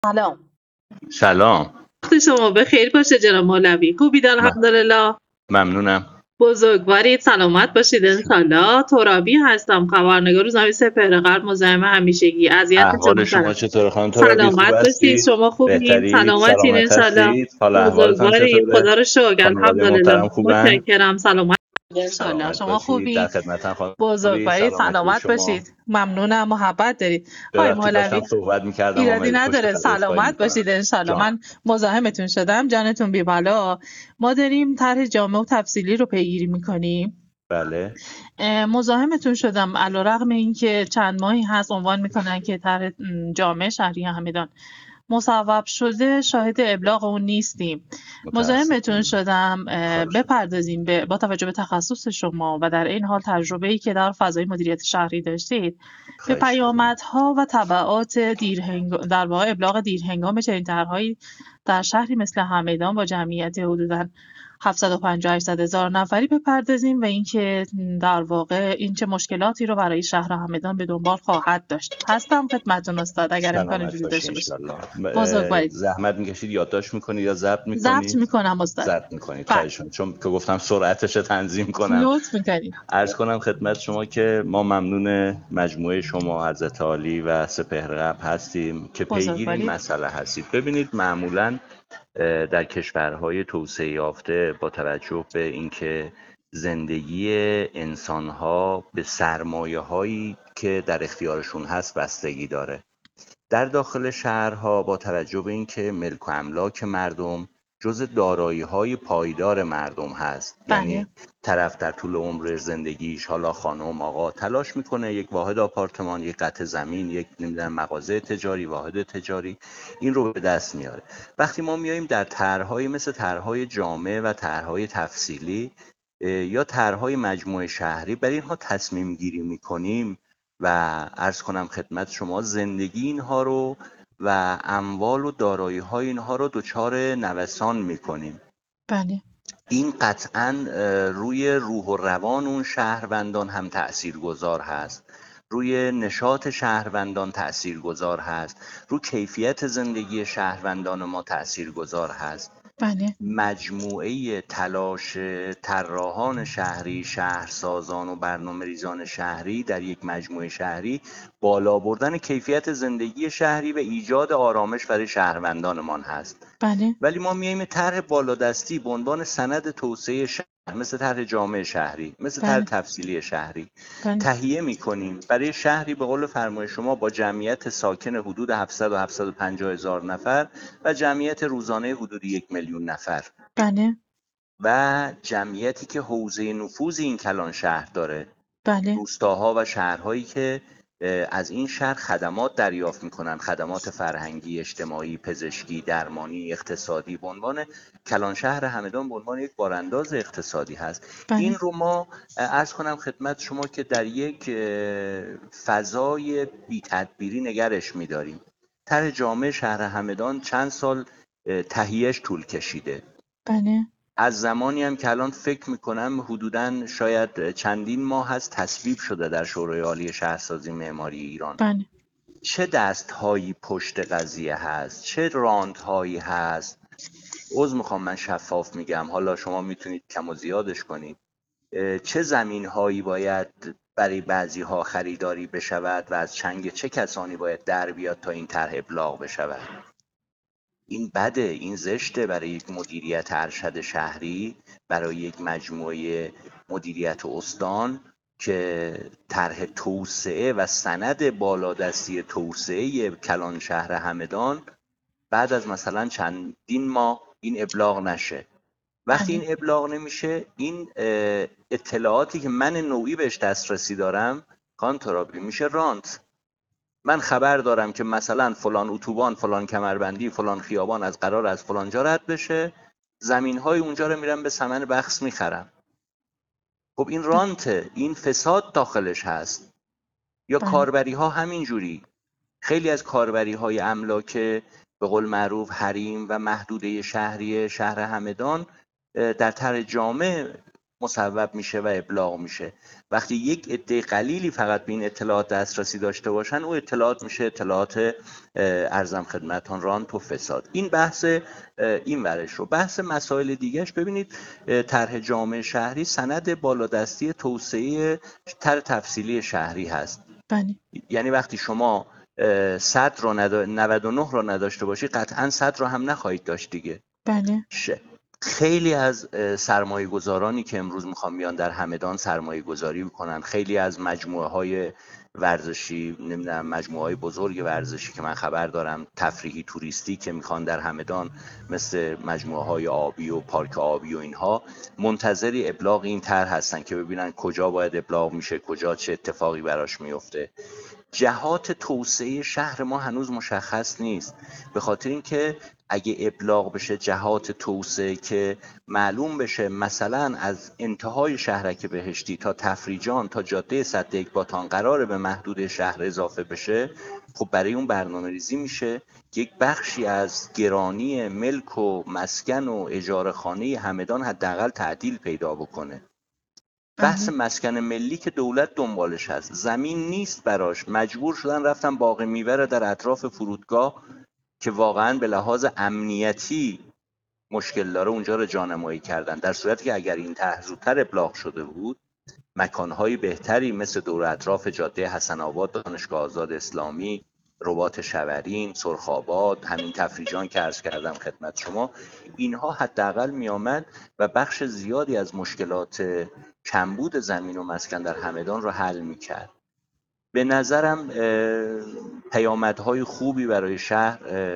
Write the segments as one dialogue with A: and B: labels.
A: سلام.
B: سلام.
A: وقت شما بخیر باشه جناب مولوی. خوبید الحمدلله.
B: ممنونم.
A: بزرگوارید، سلامت باشید انشالله. ترابی هستم، خبرنگار روزنامه سپهر غرب، مزاحم همیشگی. اذیتتون
B: احوال شما
A: میکنم.
B: چطوره خانم ترابی؟ خوب
A: سلامت باشید،
B: هستید؟
A: شما خوبید؟
B: بهترید؟
A: سلامتین
B: سلامت
A: انشالله.
B: هستید؟ حال احوالتان
A: بزرگوارید،
B: چطوره؟
A: خدا رو شکر،
B: خانواده
A: الحمدلله.
B: محترم خوبن؟
A: متشکرم، سلامت انشالله.
B: سلامت
A: شما
B: باشید. در
A: خوبید؟
B: خدمتم خانم ترابی.
A: بزرگوارید،
B: سلامتی
A: سلامت
B: شما.
A: باشید. ممنونم، محبت دارید. آقای
B: ببخشید داشتم
A: مولوی
B: صحبت میکردم اما
A: ایرادی
B: پشت
A: نداره،
B: پرده عذرخواهی
A: سلامت
B: میکنم.
A: باشید انشالله.
B: جان.
A: من مزاحمتون شدم، جانتون بی بلا. ما داریم طرح جامع و تفصیلی رو پیگیری میکنیم.
B: بله.
A: مزاحمتون شدم علیرغم اینکه چند ماهی هست عنوان میکنن که طرح جامع شهری همدان مصوب شده، شاهد ابلاغ اون نیستیم. مزاحمتون
B: متاسفم.
A: شدم
B: خواهش می‌کنم.
A: بپردازیم با توجه به تخصص شما و در این حال تجربه‌ای که در فضای مدیریت شهری داشتید به
B: خواهش می‌کنم.
A: پیامدها و تبعات در واقع ابلاغ دیرهنگام چنین طرحهایی در شهری مثل همدان با جمعیت حدوداً 750-800 هزار نفری بپردازیم و اینکه در واقع این چه مشکلاتی رو برای شهر همدان به دنبال خواهد داشت. هستم خدمتتون استاد اگر امکان
B: سلامت
A: وجود
B: باشی
A: داشته باشه.
B: انشالله.
A: بزرگوارید.
B: زحمت میکشید یادداشت میکنید یا ضبط
A: ضبط
B: میکنید؟
A: میکنم استاد.
B: ضبط میکنید.
A: بله.
B: خواهش می‌کنم. چون که گفتم سرعتش رو تنظیم کنم.
A: لطف میکنید.
B: عرض کنم خدمت شما که ما ممنون مجموعه شما حضرت عالی و سپهر قبل هستیم که پیگیر این
A: بزرگوارید.
B: مسئله هستید. ببینید معمولا در کشورهای توسعه یافته با توجه به اینکه زندگی انسانها به سرمایه‌هایی که در اختیارشون هست بستگی داره. در داخل شهرها با توجه به اینکه ملک و املاک مردم جزء دارایی‌های پایدار مردم هست،
A: بله.
B: یعنی طرف در طول عمر زندگیش، حالا خانم آقا، تلاش میکنه یک واحد آپارتمان، یک قطعه زمین، یک نمیدونم مغازه تجاری، واحد تجاری، این رو به دست میاره. وقتی ما میایم در طرح‌های مثل طرح‌های جامع و طرح‌های تفصیلی یا طرح‌های مجموعه شهری برای اینها تصمیم گیری میکنیم و عرض کنم خدمت شما زندگی اینها رو و اموال و دارایی های اینها رو دچار نوسان میکنیم.
A: بله.
B: این قطعا روی روح و روان اون شهروندان هم تأثیرگذار هست، روی نشاط شهروندان تأثیرگذار هست، رو کیفیت زندگی شهروندان ما تأثیرگذار هست.
A: بله.
B: مجموعه تلاش طراحان شهری، شهرسازان و برنامه‌ریزان شهری در یک مجموعه شهری بالا بردن کیفیت زندگی شهری و ایجاد آرامش برای شهروندانمان هست.
A: بله.
B: ولی ما میایم طرح بالادستی به عنوان سند توسعه شهر، مثل طرح جامع شهری، مثل طرح
A: بله.
B: تفصیلی شهری
A: بله.
B: تهیه میکنیم برای شهری به قول فرمای شما با جمعیت ساکن حدود 700 و 750 هزار نفر و جمعیت روزانه حدود 1,000,000 نفر
A: بله.
B: و جمعیتی که حوزه نفوذ این کلان شهر داره،
A: بله.
B: روستاها و شهرهایی که از این شهر خدمات دریافت میکنن، خدمات فرهنگی، اجتماعی، پزشکی، درمانی، اقتصادی، به عنوان کلان شهر همدان به عنوان یک بارانداز اقتصادی هست.
A: بله.
B: این رو ما عرض کنم خدمت شما که در یک فضای بی تدبیری نگرش میداریم. طرح جامع شهر همدان چند سال تهیهش طول کشیده.
A: بله.
B: از زمانی هم که الان فکر میکنم حدوداً شاید چندین ماه هست تصویب شده در شورای عالی شهرسازی معماری ایران.
A: بله.
B: چه دستهایی پشت قضیه هست، چه راندهایی هست. عذر میخوام من شفاف میگم، حالا شما میتونید کم و زیادش کنید. چه زمینهایی باید برای بعضی ها خریداری بشود و از چنگ چه کسانی باید در بیاد تا این طرح ابلاغ بشود. این بده، این زشته برای یک مدیریت ارشد شهری، برای یک مجموعه مدیریت استان که طرح توسعه و سند بالادستی توسعه کلان شهر همدان بعد از مثلا چندین ماه این ابلاغ نشه. وقتی
A: بله.
B: این ابلاغ نمیشه، این اطلاعاتی که من نوعی بهش دسترسی دارم کانترابی میشه رانت. من خبر دارم که مثلا فلان اتوبان، فلان کمربندی، فلان خیابان از قرار از فلان جا رد بشه، زمین‌های اونجا رو میرم به ثمن بخس میخرم. خب این رانته، این فساد داخلش هست. یا
A: بله.
B: کاربری ها همین جوری. خیلی از کاربری های املاک به قول معروف حریم و محدوده شهری شهر همدان در طرح جامع مصوب میشه و ابلاغ میشه. وقتی یک عده قلیلی فقط به این اطلاعات دسترسی داشته باشن، او اطلاعات میشه اطلاعات ارزم خدمتتون رانت و فساد. این بحث این ورش رو. بحث مسائل دیگهش، ببینید طرح جامعه شهری سند بالادستی توسعه طرح تفصیلی شهری هست.
A: بله
B: یعنی وقتی شما 100 رو 99 رو نداشته باشی، قطعا 100 رو هم نخواهید داشت دیگه.
A: بله
B: خیلی از سرمایه گذارانی که امروز میخوان بیان در همدان سرمایه گذاری بکنن، خیلی از مجموعه های ورزشی، نمیدونم مجموعه های بزرگ ورزشی که من خبر دارم، تفریحی توریستی که میخوان در همدان، مثل مجموعه های آبی و پارک آبی و اینها، منتظری ابلاغ این طرح هستن که ببینن کجا باید ابلاغ میشه، کجا چه اتفاقی براش میفته. جهات توسعه شهر ما هنوز مشخص نیست، به خاطر اینکه اگه ابلاغ بشه جهات توسعه که معلوم بشه مثلا از انتهای شهرک بهشتی تا تفریجان تا جاده سد اکباتان قراره به محدود شهر اضافه بشه، خب برای اون برنامه ریزی میشه یک بخشی از گرانی ملک و مسکن و اجاره خانه همدان حداقل تعدیل پیدا بکنه. بحث
A: بله
B: مسکن ملی که دولت دنبالش هست، زمین نیست براش، مجبور شدن رفتن باغ میوه رو در اطراف فرودگاه که واقعا به لحاظ امنیتی مشکل داره اونجا رو جانمایی کردن، در صورتی که اگر این طرح زودتر ابلاغ شده بود، مکانهای بهتری مثل دور اطراف جاده حسن آباد، دانشگاه آزاد اسلامی، رباط شورین، سرخاباد، همین تفریجان که عرض کردم خدمت شما، اینها حداقل میآمد و بخش زیادی از مشکلات کمبود زمین و مسکن در همدان رو حل میکرد. به نظرم پیامدهای خوبی برای شهر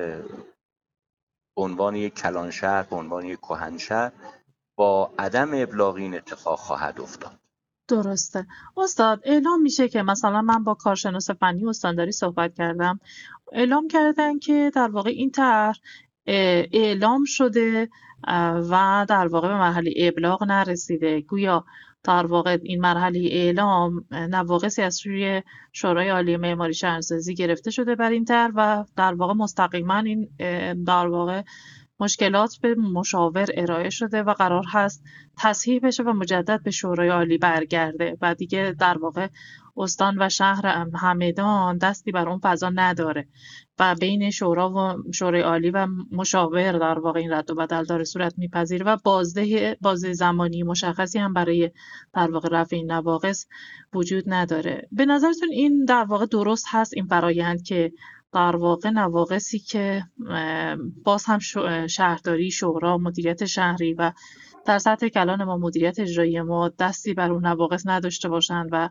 B: به عنوان یک کلان شهر، به عنوان یک کهن شهر، با عدم ابلاغ این اتفاق خواهد افتاد.
A: درسته. استاد، اعلام میشه که مثلا من با کارشناس فنی استانداری صحبت کردم، اعلام کردن که در واقع این طرح اعلام شده و در واقع به مرحله ابلاغ نرسیده. گویا در واقع این مرحله اعلام نواقصی از سوی شورای عالی معماری شهرسازی گرفته شده بر این طرح و در واقع مستقیما این در واقع مشکلات به مشاور ارائه شده و قرار هست تصحیح بشه و مجدد به شورای عالی برگرده و دیگه در واقع استان و شهر همدان دستی بر اون فضا نداره و بین شورا و شورای عالی و مشاور در واقع این رد و بدل داره صورت میپذیره و بازه زمانی مشخصی هم برای در واقع رفع این نواقص وجود نداره. به نظرتون این در واقع درست هست، این فرایند که در واقع نواقصی که باز هم شهرداری، شورا، مدیریت شهری و در سطح کلان ما مدیریت اجرایی ما دستی بر اون نواقص نداشته باشند و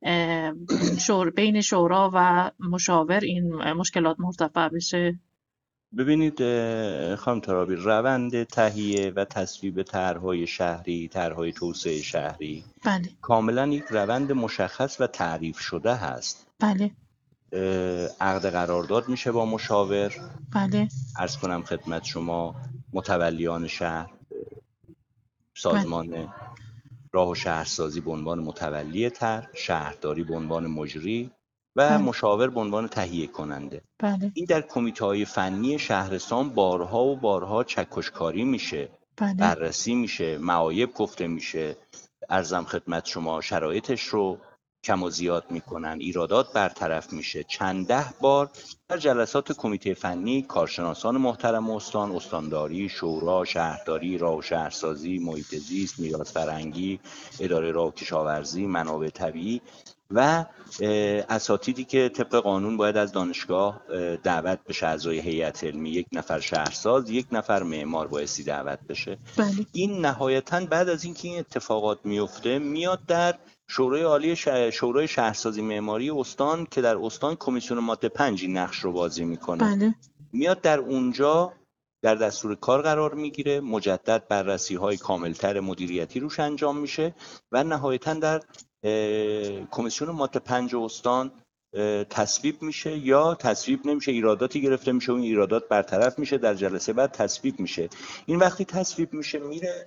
A: بین شورا و مشاور این مشکلات مرتفع بشه؟
B: ببینید خانم ترابی، روند تهیه و تصویب طرح‌های شهری، طرح‌های توسعه شهری،
A: بله
B: کاملا یک روند مشخص و تعریف شده هست.
A: بله
B: عقد قرارداد میشه با مشاور،
A: بله
B: عرض کنم خدمت شما متولیان شهر،
A: بله
B: سازمان راه و شهرسازی به عنوان متولی طرح، شهرداری به عنوان مجری و
A: بله
B: مشاور به عنوان تهیه کننده.
A: بله
B: این در کمیته‌های فنی شهرستان بارها و بارها چکشکاری میشه،
A: بله
B: بررسی میشه، معایب گفته میشه، عرضم خدمت شما شرایطش رو کم و زیاد میکنن، ایرادات برطرف میشه. چند ده بار در جلسات کمیته فنی کارشناسان محترم استان، استانداری، شورا، شهرداری، راه و شهرسازی، محیط زیست، میراث فرهنگی، اداره راه و کشاورزی، منابع طبیعی و اساتیدی که طبق قانون باید از دانشگاه دعوت بشه، اعضای هیئت علمی، یک نفر شهرساز، یک نفر معمار بایستی دعوت بشه.
A: بله
B: این نهایتاً بعد از اینکه این اتفاقات میفته میاد در شورای عالی شورای شهرسازی معماری استان که در استان کمیسیون ماده 5 این نقش رو بازی میکنه،
A: بله
B: میاد در اونجا در دستور کار قرار میگیره، مجدد بررسی های کاملتر مدیریتی روش انجام میشه و نهایتاً در کمیسیون ماده 5 استان تصویب میشه یا تصویب نمیشه، ایراداتی گرفته میشه، اون ایرادات برطرف میشه، در جلسه بعد تصویب میشه. این وقتی تصویب میشه میره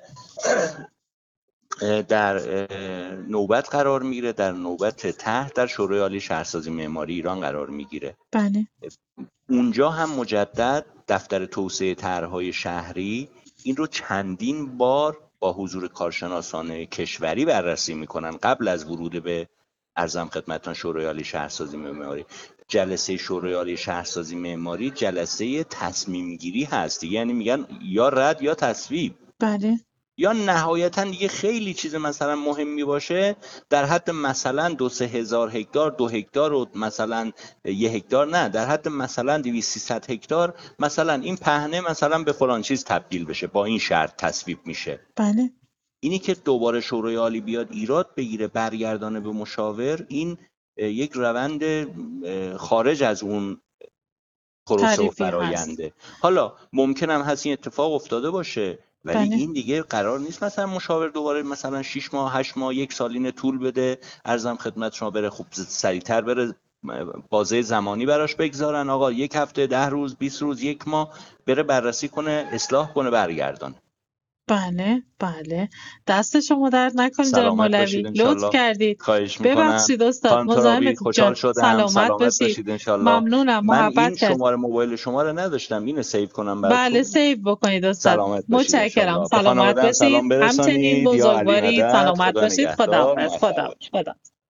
B: در نوبت قرار میگیره، در نوبت طرح در شورای عالی شهرسازی معماری ایران قرار میگیره.
A: بله
B: اونجا هم مجدد دفتر توسعه طرح‌های شهری این رو چندین بار با حضور کارشناسان کشوری بررسی میکنن قبل از ورود به ارزم خدمتتون شورای عالی شهرسازی معماری. جلسه شورای عالی شهرسازی معماری جلسه تصمیم گیری هست، یعنی میگن یا رد یا تصویب.
A: بله
B: یا نهایتا دیگه خیلی چیز مثلا مهمی باشه در حد مثلا 2-3 هزار هکتار، 2 هکتار و مثلا 1 هکتار، نه در حد مثلا 200-300 هکتار مثلا این پهنه مثلا به فلان چیز تبدیل بشه، با این شرط تصویب میشه.
A: بله
B: اینی که دوباره شورای عالی بیاد ایراد بگیره برگردانه به مشاور، این یک روند خارج از اون پروسه و فراینده. حالا ممکنم هست این اتفاق افتاده باشه، ولی
A: بله.
B: این دیگه قرار نیست مثلا مشاور دوباره مثلا 6 ماه 8 ماه 1 سال اینه طول بده، ارزم خدمت شما بره خوب سریعتر بره بازه زمانی براش بگذارن، آقا 1 هفته 10 روز 20 روز 1 ماه بره بررسی کنه اصلاح کنه برگردانه.
A: بله بله، دست شما درد نکنید جناب
B: سلامت
A: مولوی،
B: باشید
A: لطف
B: انشالله.
A: کردید.
B: خواهش میکنم.
A: ببخشید استاد،
B: خانم ترابی
A: مزاحمتون
B: خوشحال
A: جان.
B: شدم.
A: سلامت باشید.
B: باشید انشالله.
A: ممنونم،
B: من
A: محبت
B: این
A: کردید.
B: شماره موبایل شما رو نداشتم، اینو سیو کنم براتون.
A: بله سیو بکنید استاد.
B: سلامت باشید
A: متشکرم.
B: انشالله. به
A: سلامت
B: خانواده
A: باشید.
B: سلام
A: همچنین
B: برسانید. یا علی
A: بزرگوارید.
B: مدد.
A: سلامت
B: خدا
A: باشید.
B: نگهدار.
A: خداحافظ. خدا.